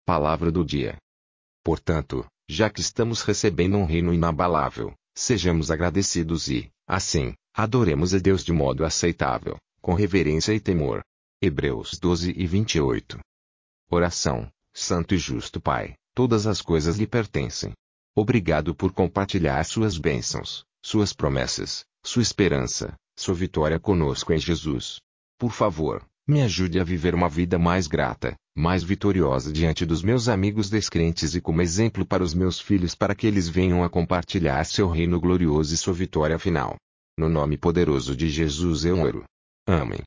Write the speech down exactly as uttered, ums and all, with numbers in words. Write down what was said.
Palavra do dia. Portanto, já que estamos recebendo um reino inabalável, sejamos agradecidos e, assim, adoremos a Deus de modo aceitável, com reverência e temor. Hebreus doze e vinte e oito. Oração. Santo e justo Pai, todas as coisas lhe pertencem. Obrigado por compartilhar suas bênçãos, suas promessas, sua esperança, sua vitória conosco em Jesus. Por favor, me ajude a viver uma vida mais grata, mais vitoriosa diante dos meus amigos descrentes e como exemplo para os meus filhos para que eles venham a compartilhar seu reino glorioso e sua vitória final. No nome poderoso de Jesus eu oro. Amém.